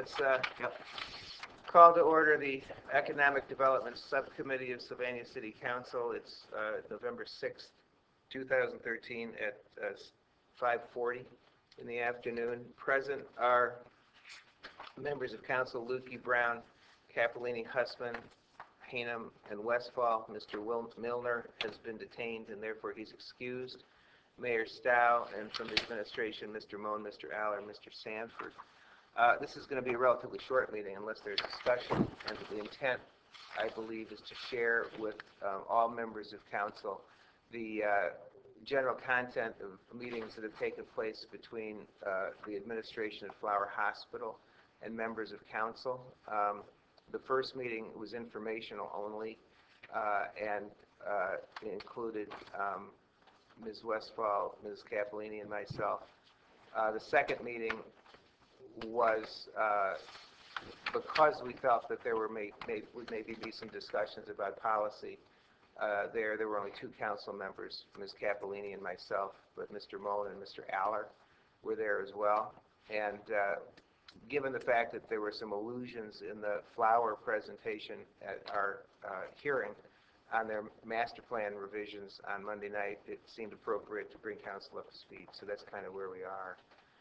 Let's call to order the Economic Development Subcommittee of Sylvania City Council. It's November 6th, 2013 at 5:40 in the afternoon. Present are members of Council Lukey, Brown, Capellini, Hussman, Hanem, and Westfall. Mr. Will Milner has been detained and therefore he's excused. Mayor Stow, and from the administration, Mr. Moen, Mr. Aller, and Mr. Sanford. This is going to be a relatively short meeting unless there's discussion, and the intent, I believe, is to share with all members of council the general content of meetings that have taken place between the administration at Flower Hospital and members of council. The first meeting was informational only and included Ms. Westfall, Ms. Capellini, and myself. The second meeting was because we felt that there would maybe be some discussions about policy. There were only two council members, Ms. Capellini and myself, but Mr. Moen and Mr. Aller were there as well. And given the fact that there were some allusions in the Flower presentation at our hearing on their master plan revisions on Monday night, it seemed appropriate to bring council up to speed. So that's kind of where we are.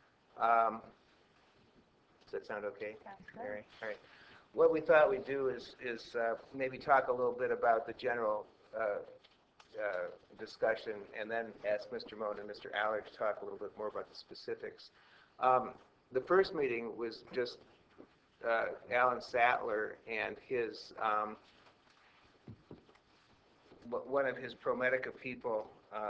Does that sound okay? All right. What we thought we'd do is maybe talk a little bit about the general discussion, and then ask Mr. Moen and Mr. Aller to talk a little bit more about the specifics. The first meeting was just Alan Sattler and his one of his ProMedica people,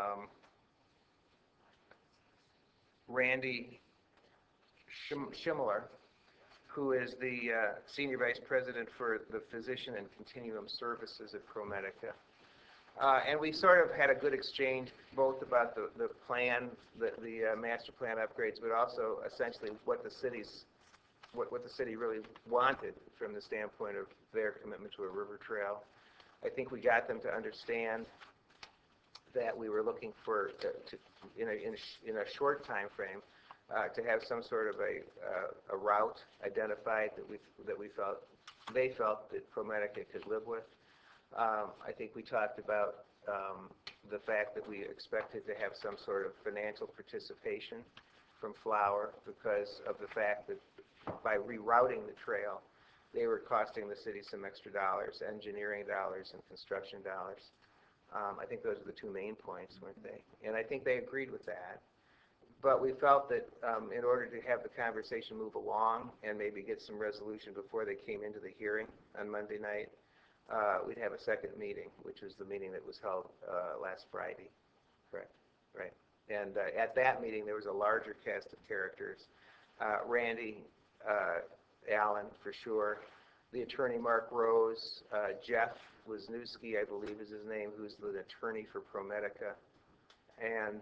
Randy Schimmeler, who is the Senior Vice President for the Physician and Continuum Services at ProMedica. And we sort of had a good exchange both about the plan, the master plan upgrades, but also essentially what the city really wanted from the standpoint of their commitment to a river trail. I think we got them to understand that we were looking for, in a short time frame, to have some sort of a route identified that they felt that ProMedica could live with. I think we talked about the fact that we expected to have some sort of financial participation from Flower because of the fact that by rerouting the trail, they were costing the city some extra dollars, engineering dollars and construction dollars. I think those are the two main points, weren't they? And I think they agreed with that. But we felt that in order to have the conversation move along and maybe get some resolution before they came into the hearing on Monday night, we'd have a second meeting, which was the meeting that was held last Friday. Correct. Right. And at that meeting, there was a larger cast of characters. Randy, Allen, for sure, the attorney Mark Rose, Jeff Wisniewski, I believe is his name, who's the attorney for ProMedica, and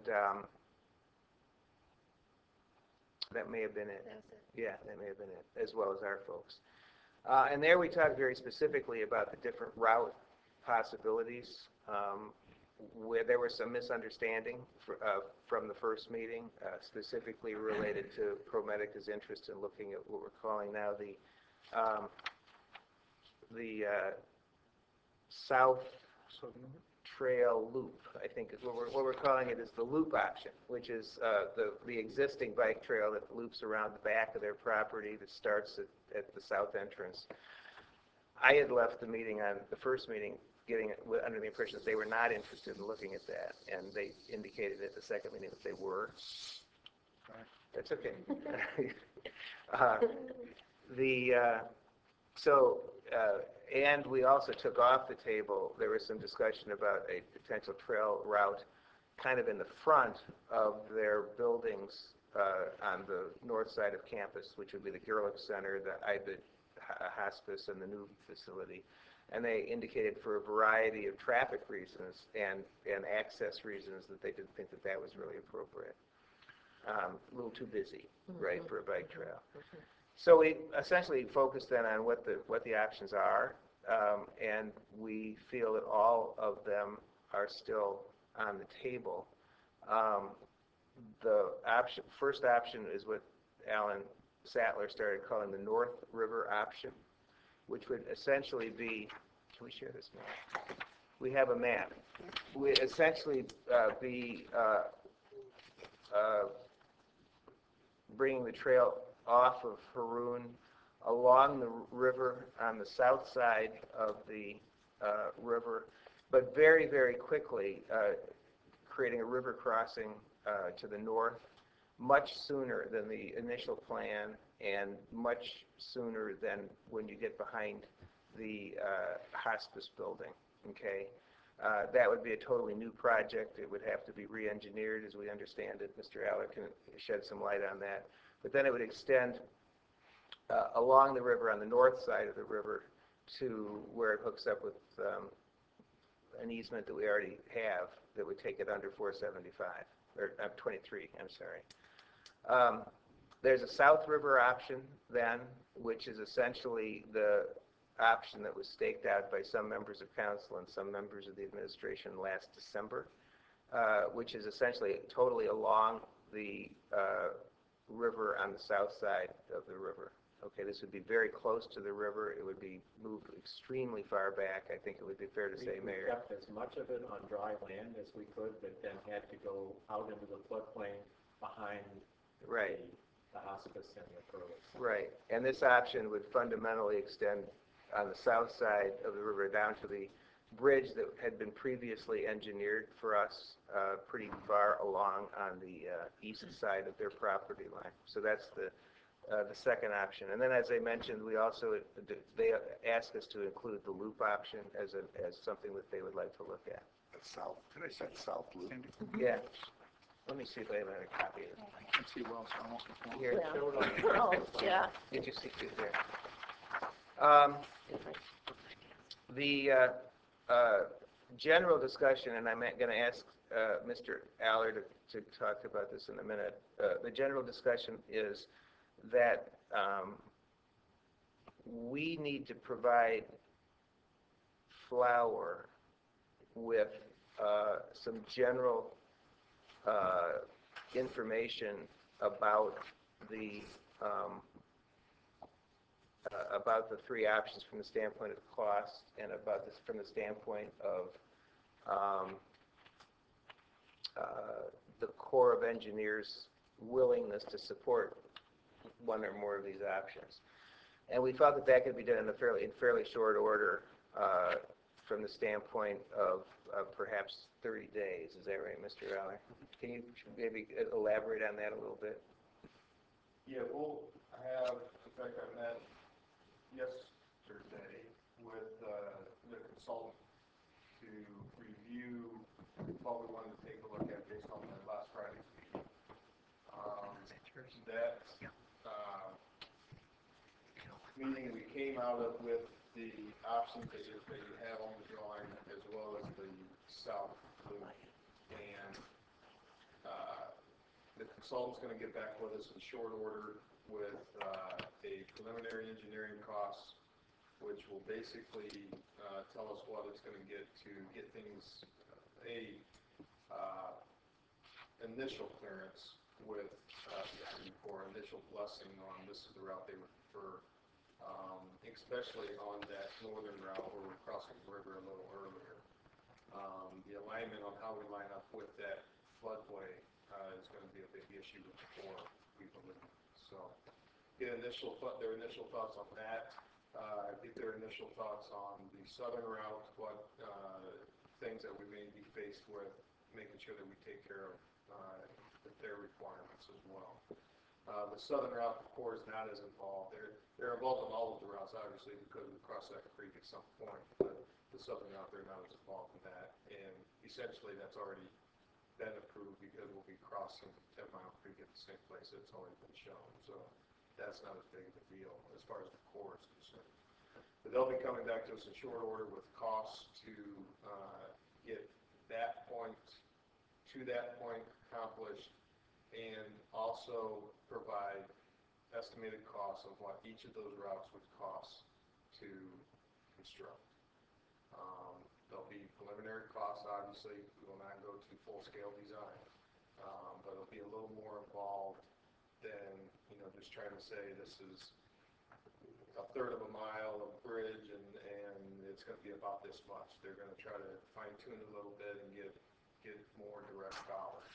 that may have been it. Yeah, that may have been it, as well as our folks. And there we talked very specifically about the different route possibilities, where there was some misunderstanding from the first meeting, specifically related to ProMedica's interest in looking at what we're calling now the South Trail Loop. I think is what we're calling it is the loop option, which is the existing bike trail that loops around the back of their property that starts at the south entrance. I had left the meeting on the first meeting getting under the impression that they were not interested in looking at that, and they indicated at the second meeting that they were. That's okay. And we also took off the table, there was some discussion about a potential trail route kind of in the front of their buildings on the north side of campus, which would be the Gerlich Center, the IBID Hospice, and the new facility. And they indicated for a variety of traffic reasons and access reasons that they didn't think that was really appropriate. A little too busy, right, for a bike trail. So we essentially focused then on what the options are, and we feel that all of them are still on the table. The first option is what Alan Sattler started calling the North River option, which would essentially be, can we share this map? We have a map. We essentially be bringing the trail off of Haroon along the river on the south side of the river, but very, very quickly creating a river crossing to the north much sooner than the initial plan and much sooner than when you get behind the hospice building, okay? That would be a totally new project. It would have to be re-engineered as we understand it. Mr. Aller can shed some light on that. But then it would extend along the river on the north side of the river to where it hooks up with an easement that we already have that would take it under 475, or 23, I'm sorry. There's a South River option then, which is essentially the option that was staked out by some members of council and some members of the administration last December, which is essentially totally along the river on the south side of the river. Okay, this would be very close to the river. It would be moved extremely far back. I think it would be fair to say, Mayor. We kept as much of it on dry land as we could, but then had to go out into the floodplain behind right. the hospice and the Curly. Right, and this option would fundamentally extend on the south side of the river down to the bridge that had been previously engineered for us pretty far along on the east side of their property line. So that's the second option. And then, as I mentioned, we also they asked us to include the loop option as something that they would like to look at. The south. Did I say south loop? Yeah. Let me see if I have another copy of it. I can't see well, so I almost won't. Here. Oh, yeah. Did you see it there? The general discussion, and I'm going to ask Mr. Aller to talk about this in a minute. The general discussion is that we need to provide Flower with some general information about the three options from the standpoint of cost and about this from the standpoint of the Corps of Engineers' willingness to support one or more of these options. And we thought that that could be done in fairly short order from the standpoint of perhaps 30 days. Is that right, Mr. Aller? Can you maybe elaborate on that a little bit? Yeah, we'll have, in fact, I met yesterday with the consultant to review what we wanted to take a look at based on the last Friday's meeting. Meeting we came out of with the options that you have on the drawing as well as the south loop. And the consultant's going to get back with us in short order with a preliminary engineering cost, which will basically tell us what it's going to get things, initial clearance with the Army Corps, initial blessing on this is the route they would prefer, especially on that northern route where we're crossing the river a little earlier. The alignment on how we line up with that floodway is going to be a big issue with the Corps, we believe. So get their initial thoughts on that. Get their initial thoughts on the southern route, what things that we may be faced with, making sure that we take care of their requirements as well. The southern route, of course, is not as involved. They're involved in all of the routes, obviously, because we cross that creek at some point. But the southern route, they're not as involved in that. And essentially, that's already been approved because we'll be crossing 10 Mile Creek at the same place that it's already been shown. So that's not as big of a deal as far as the Corps is concerned. But they'll be coming back to us in short order with costs to get that point accomplished, and also provide estimated costs of what each of those routes would cost to construct. There'll be preliminary costs, obviously. We will not go to full-scale design, but it'll be a little more involved than just trying to say this is a third of a mile of bridge and it's gonna be about this much. They're gonna try to fine tune it a little bit and get more direct dollars.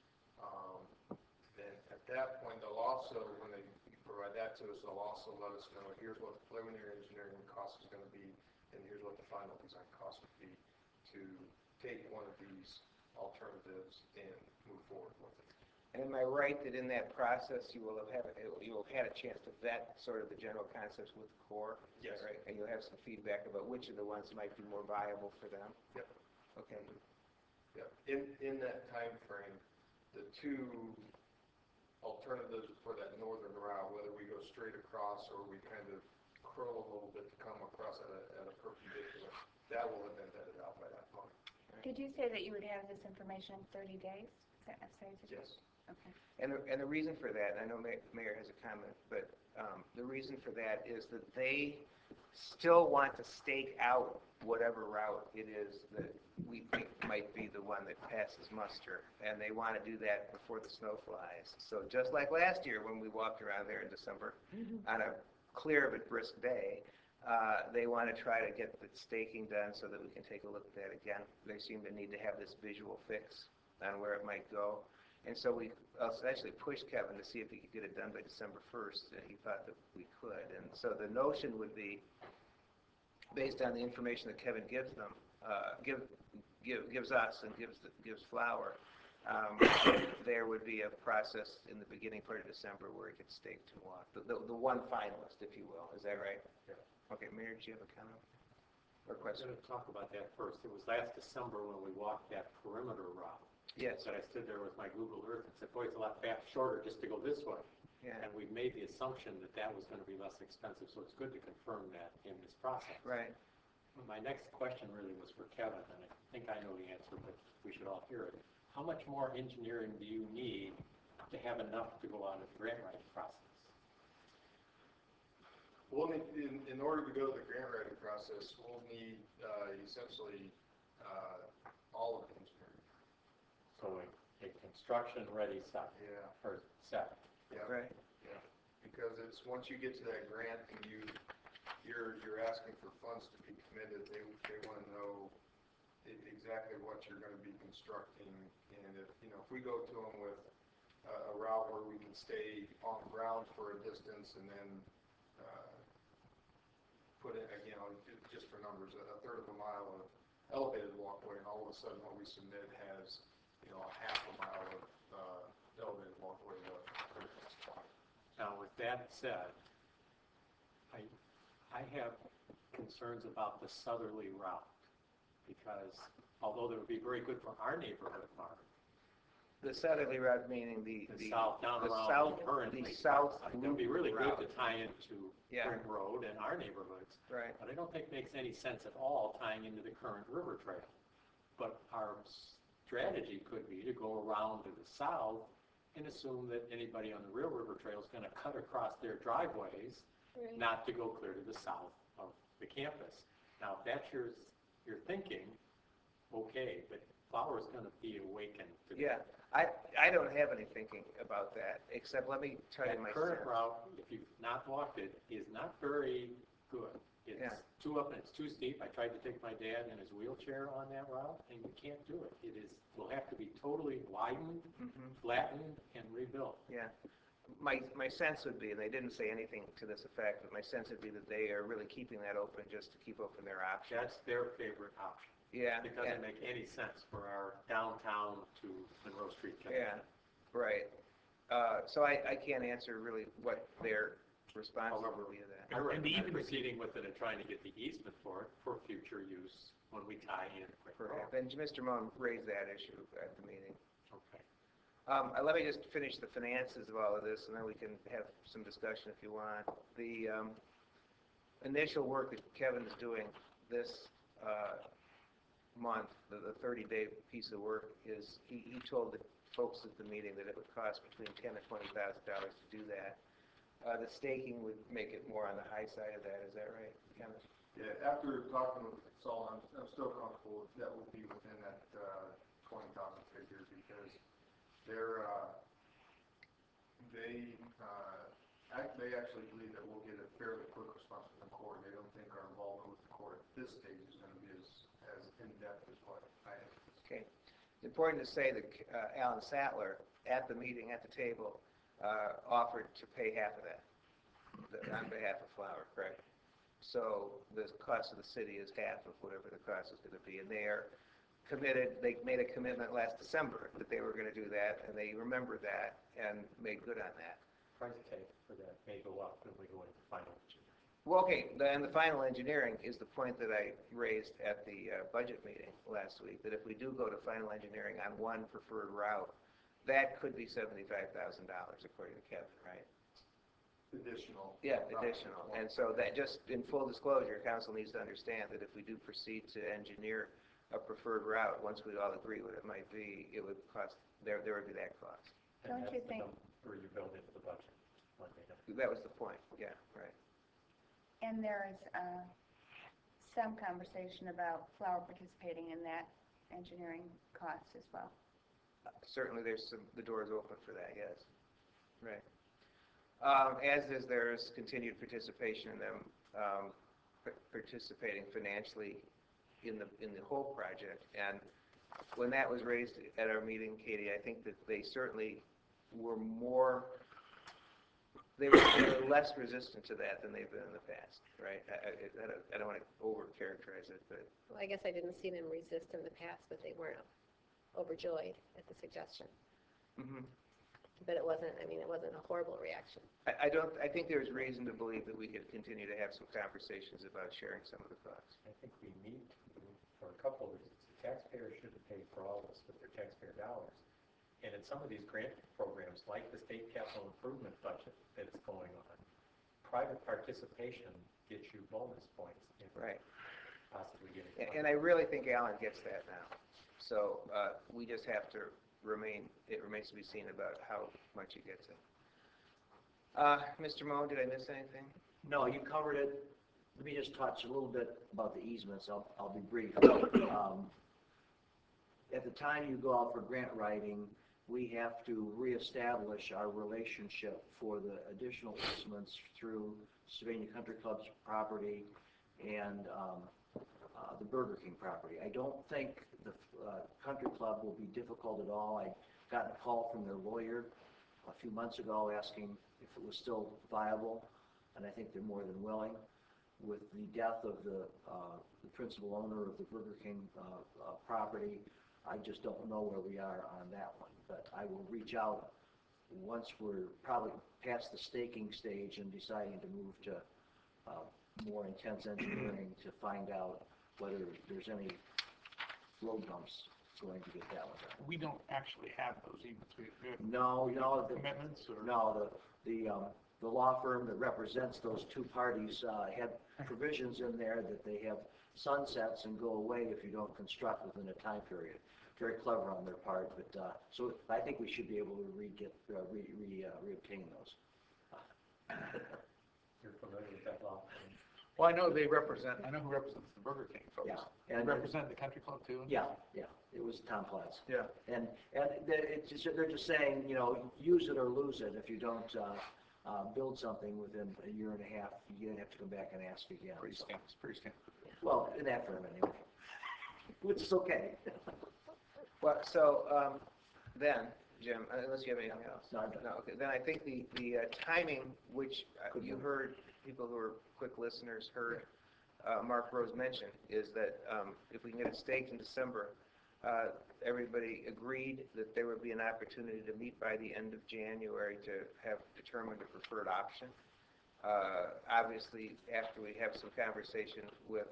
Then at that point, they'll also, when they provide that to us, they'll also let us know, here's what the preliminary engineering cost is gonna be, and here's what the final design cost would be to take one of these alternatives and move forward with it. And am I right that in that process, you will have had a chance to vet sort of the general concepts with the Corps? Is that Yes. right? And you'll have some feedback about which of the ones might be more viable for them? Yep. Okay. Yep. In that time frame, the two alternatives for that northern route, whether we go straight across or we kind of curl a little bit to come across at a perpendicular, that will have been vetted out by that point. Did you say that you would have this information in 30 days? Is that necessary to do? Yes. Okay. And the reason for that, and I know Mayor has a comment, but the reason for that is that they still want to stake out whatever route it is that we think might be the one that passes muster, and they want to do that before the snow flies. So just like last year when we walked around there in December on a clear but brisk day, they want to try to get the staking done so that we can take a look at that again. They seem to need to have this visual fix on where it might go. And so we essentially pushed Kevin to see if he could get it done by December 1st, and he thought that we could. And so the notion would be, based on the information that Kevin gives them, gives us and gives Flower, there would be a process in the beginning part of December where it gets staked and walked. The one finalist, if you will. Is that right? Yeah. Okay, Mayor, do you have a comment or I'm question? going to talk about that first. It was last December when we walked that perimeter route. Yes. That I stood there with my Google Earth and said, boy, it's a lot shorter just to go this way. Yeah. And we made the assumption that that was going to be less expensive, so it's good to confirm that in this process. Right. My next question really was for Kevin, and I think I know the answer, but we should all hear it. How much more engineering do you need to have enough to go on with the grant writing process? We'll need, in order to go to the grant writing process, we'll need essentially all of the engineering. So a construction-ready set. Yeah. Or set. Yeah. Right. Yeah. Because it's once you get to that grant and you're asking for funds to be committed, they want to know exactly what you're going to be constructing, and if we go to them with a route where we can stay on the ground for a distance and then put in, just for numbers, a third of a mile of elevated walkway, and all of a sudden what we submit has a half a mile of elevated walkway left. Now, with that said, I have concerns about the southerly route, because although that would be very good for our neighborhood, Mark, The southerly route meaning the south, down the around south, current the Lake south Park, it would be really good to route. tie into Yeah. Spring Road and our neighborhoods. Right. But I don't think it makes any sense at all tying into the current river trail. But our strategy could be to go around to the south and assume that anybody on the real river trail is going to cut across their driveways, Right. not to go clear to the south of the campus. Now, if that's your thinking, okay, but Flower's going to be awakened to Yeah, I don't have any thinking about that, except let me tell you that my current sense. route, if you've not walked it, is not very good. It's Yeah. too up and it's too steep. I tried to take my dad in his wheelchair on that route, and you can't do it. Will have to be totally widened, flattened, and rebuilt. Yeah. My sense would be, and they didn't say anything to this effect, but my sense would be that they are really keeping that open just to keep open their options. That's their favorite option. Yeah. It doesn't and- make any sense for our downtown to Monroe Street connection. Yeah, right. So I can't answer really what their response However, would be to that. I recommend proceeding with it and trying to get the easement for it for future use when we tie in. Perhaps. And Mr. Moen raised that issue at the meeting. Okay. Let me just finish the finances of all of this, and then we can have some discussion if you want. The initial work that Kevin's doing this month, the 30-day piece of work, is he told the folks at the meeting that it would cost between $10,000 and $20,000 to do that. The staking would make it more on the high side of that. Is that right, Kevin? Yeah, after talking with Saul, I'm still comfortable that will be within that 20,000 figure, because they they actually believe that we'll get a fairly quick response from the court. They don't think our involvement with the court at this stage is going to be as in-depth as what I have. Okay. It's important to say that Alan Sattler, at the meeting, at the table, offered to pay half of that on behalf of Flower, correct? So the cost of the city is half of whatever the cost is going to be. And they are committed, they made a commitment last December that they were going to do that, and they remembered that and made good on that. Price tag for that may go up when we go into final engineering. Well, okay, and the final engineering is the point that I raised at the budget meeting last week, that if we do go to final engineering on one preferred route, that could be $75,000 according to Kevin, right? Additional. Yeah, additional. And so that, just in full disclosure, council needs to understand that if we do proceed to engineer a preferred route, once we all agree what it might be, it would cost, there would be that cost. And Don't that's you the think- number you build into the budget. When they have- That was the point, yeah, right. And there is some conversation about Flower participating in that engineering cost as well. Certainly the door is open for that, yes. Right. As is, there's continued participation in them participating financially in the whole project. And when that was raised at our meeting, Katie, I think that they certainly were they were less resistant to that than they've been in the past, right? I don't want to over-characterize it, but Well, I guess I didn't see them resist in the past, but they weren't overjoyed at the suggestion. mhm. But it wasn't a horrible reaction. I think there's reason to believe that we could continue to have some conversations about sharing some of the costs. I think we need to, for a couple of reasons. The taxpayers shouldn't pay for all this with their taxpayer dollars. And in some of these grant programs, like the state capital improvement budget that's going on, private participation gets you bonus points in Right. possibly getting And funding. I really think Alan gets that now. So we just have to it remains to be seen about how much he gets it. Mr. Moe, did I miss anything? No, you covered it. Let me just touch a little bit about the easements. I'll be brief. At the time you go out for grant writing, we have to reestablish our relationship for the additional easements through Sylvania Country Club's property and the Burger King property. I don't think the Country Club will be difficult at all. I got a call from their lawyer a few months ago asking if it was still viable, and I think they're more than willing. With the death of the principal owner of the Burger King property, I just don't know where we are on that one. But I will reach out once we're probably past the staking stage and deciding to move to more intense engineering to find out whether there's any road bumps going to get that one done. We don't actually have those easements. We have No, commitments or? no, the law firm that represents those two parties had provisions in there that they have sunsets and go away if you don't construct within a time period. Very clever on their part, but so I think we should be able to reobtain those. You're familiar with that law? Well, I know who represents the Burger King folks. Yeah. They And represent the country club too? yeah, it was Tom Platz. Yeah. And they're just saying, use it or lose it. If you don't build something within a year and a half, you're going to have to come back and ask again. Pretty So, standard, pretty standard. well, in that firm anyway, which is okay. Well, so then, Jim, unless you have anything else. No, I'm done. No, okay. Then I think the timing, which you heard, people who are quick listeners heard Mark Rose mention, is that if we can get it staked in December, everybody agreed that there would be an opportunity to meet by the end of January to have determined a preferred option. Obviously, after we have some conversation with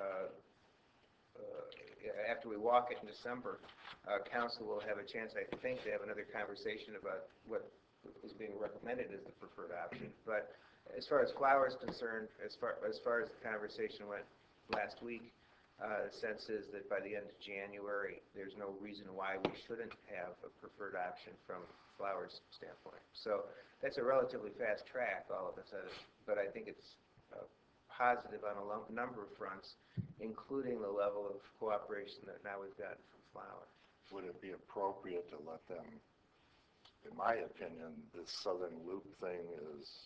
after we walk it in December, council will have a chance, I think, to have another conversation about what is being recommended as the preferred option. But as far as Flower is concerned, as far as the conversation went last week, the sense is that by the end of January, there's no reason why we shouldn't have a preferred option from Flower's standpoint. So that's a relatively fast track all of a sudden, but I think it's positive on a number of fronts, including the level of cooperation that now we've gotten from Flower. Would it be appropriate to let them, in my opinion, this southern loop thing is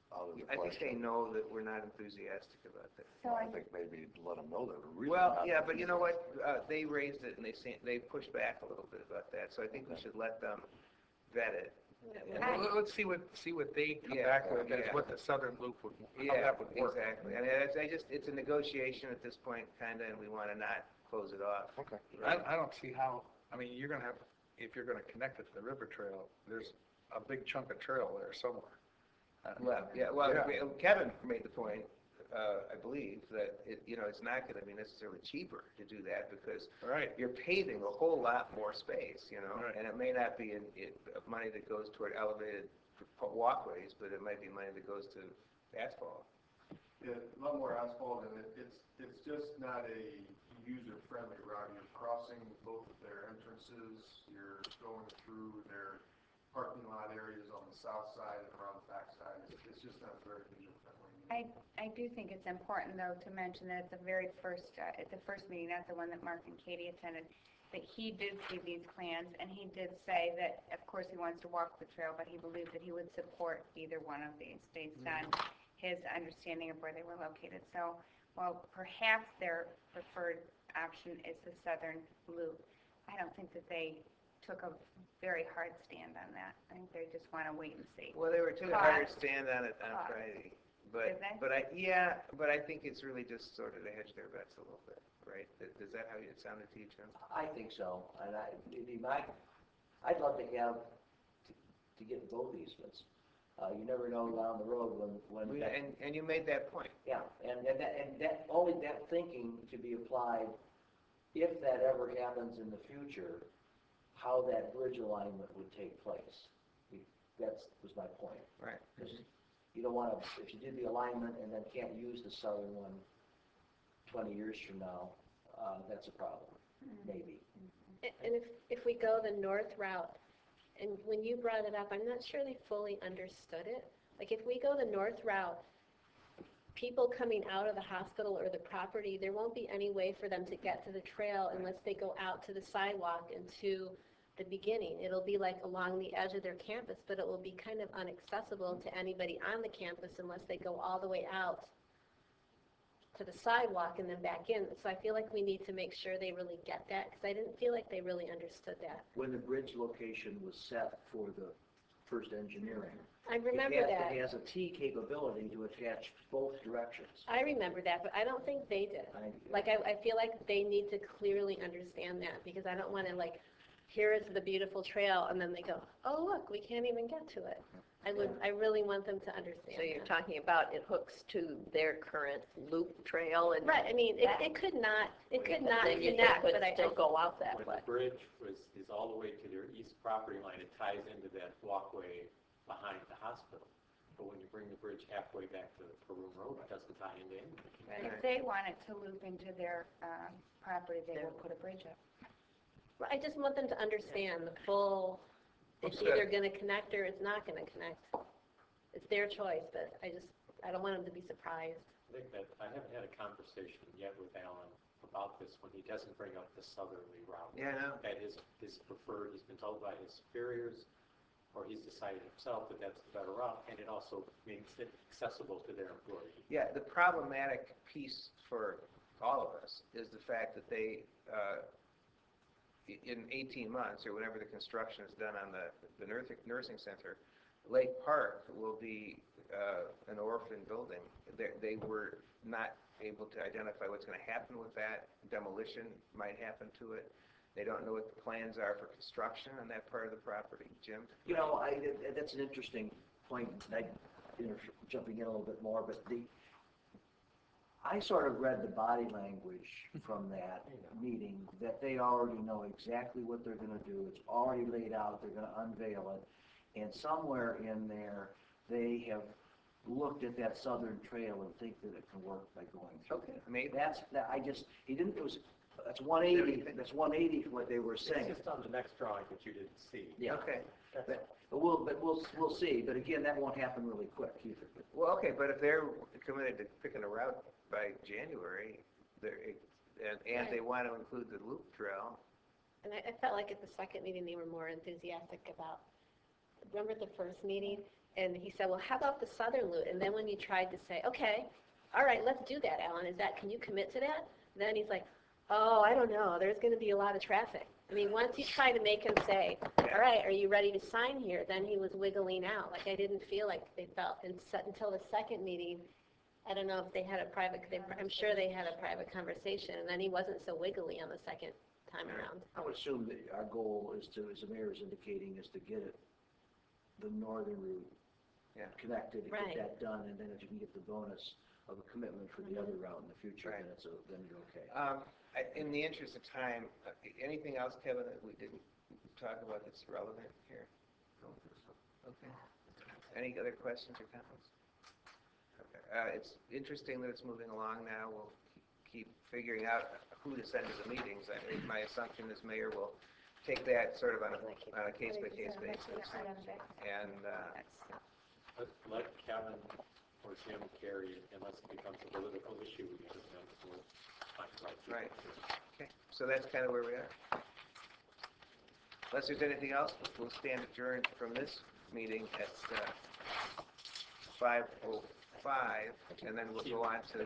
out of the I think they question. know that we're not enthusiastic about that. So I I, think maybe let them know that we're really Well, not. yeah, but you know what, they raised it and they pushed back a little bit about that, so I think we should let them vet it. And I- Well, let's see what they come Yeah, back with, as yeah. what the southern loop would, how Yeah, that would work. exactly, and it's a negotiation at this point, kinda, and we wanna not close it off. Okay. I don't see how, I mean, you're gonna have, if you're gonna connect it to the river trail, there's a big chunk of trail there somewhere. Well, Kevin made the point, I believe, that it's not gonna be necessarily cheaper to do that, because Right. you're paving a whole lot more space, Right. and it may not be money that goes toward elevated walkways, but it might be money that goes to asphalt. Yeah, a lot more asphalt, and it's just not a user-friendly route. You're crossing both of their entrances, you're going through their parking lot areas on the south side and around the back side. It's just not very user-friendly. I do think it's important, though, to mention that at the first meeting, not the one that Mark and Katie attended, that he did see these plans, and he did say that, of course, he wants to walk the trail, but he believed that he would support either one of these based on his understanding of where they were located. So, while perhaps their preferred option is the southern loop, I don't think that they took a very hard stand on that. I think they just want to wait and see. Well, they were taking a Cost. harder stand on it on Cost. Friday, Did they? but I think it's really just sort of to hedge their bets a little bit, right? Is that how it sounded to you, Jim? I think so, and I'd love to have, to get both easements. You never know down the road when. And you made that point. Yeah, and only that thinking to be applied, if that ever happens in the future, how that bridge alignment would take place. That was my point. Right. Because you don't want to, if you did the alignment and then can't use the southern one 20 years from now, that's a problem, maybe. And if we go the north route, and when you brought it up, I'm not sure they fully understood it. Like, if we go the north route, people coming out of the hospital or the property, there won't be any way for them to get to the trail unless they go out to the sidewalk and to the beginning. It'll be like along the edge of their campus, but it will be kind of inaccessible to anybody on the campus unless they go all the way out to the sidewalk and then back in. So I feel like we need to make sure they really get that, because I didn't feel like they really understood that. When the bridge location was set for the first engineering. I remember that. It has a T capability to attach both directions. I remember that, but I don't think they did. I feel like they need to clearly understand that, because I don't want to, like, here is the beautiful trail, and then they go, oh, look, we can't even get to it. I really want them to understand So you're that. talking about it hooks to their current loop trail and. Right, I mean, it could not Then you connect, could but I still go out that When way. the bridge is all the way to their east property line, it ties into that walkway behind the hospital. But when you bring the bridge halfway back to Peru Road, it doesn't tie into anything. If they want it to loop into their property, they will put a bridge up. I just want them to understand the full, it's What's either that? going to connect or it's not going to connect. It's their choice, but I don't want them to be surprised. I think that I haven't had a conversation yet with Alan about this when he doesn't bring up the southerly route. Yeah, I know. That is his preferred, he's been told by his superiors, or he's decided himself that that's the better route, and it also makes it accessible to their employees. Yeah, the problematic piece for all of us is the fact that they, in 18 months, or whenever the construction is done on the nursing center, Lake Park will be an orphan building. They were not able to identify what's going to happen with that. Demolition might happen to it. They don't know what the plans are for construction on that part of the property. Jim? You know, that's an interesting point, jumping in a little bit more, but I sort of read the body language from that meeting, that they already know exactly what they're going to do. It's already laid out. They're going to unveil it. And somewhere in there, they have looked at that southern trail and think that it can work by going through. Okay, maybe. That's 180, that's 180 from what they were It's saying. just on the next drawing that you didn't see. Yeah. Okay. But we'll see. But again, that won't happen really quick either. Well, okay, but if they're committed to picking a route by January, and they want to include the loop trail, And I felt like at the second meeting, they were more enthusiastic about, remember the first meeting? And he said, well, how about the southern loop? And then when you tried to say, okay, all right, let's do that, Alan, can you commit to that? Then he's like, oh, I don't know, there's going to be a lot of traffic. I mean, once you try to make him say, all right, are you ready to sign here? Then he was wiggling out. Like, I didn't feel like they felt, until the second meeting, I don't know if they had a private, I'm sure they had a private conversation, and then he wasn't so wiggly on the second time around. I would assume that our goal is to, as the mayor is indicating, is to get it, the northern route connected, and Right. get that done, and then if you can get the bonus of a commitment for the other route in the future, Right. then you're okay. In the interest of time, anything else, Kevin, that we didn't talk about that's relevant here? Okay. Any other questions or comments? Okay. It's interesting that it's moving along now. We'll keep figuring out who to send to the meetings. I think my assumption is mayor will take that sort of on a case-by-case basis. And Let Kevin or Jim carry it unless it becomes a political issue because then we'll find out. right. Okay. So that's kind of where we are. Unless there's anything else, we'll stand adjourned from this meeting at 5:05, and then we'll go on to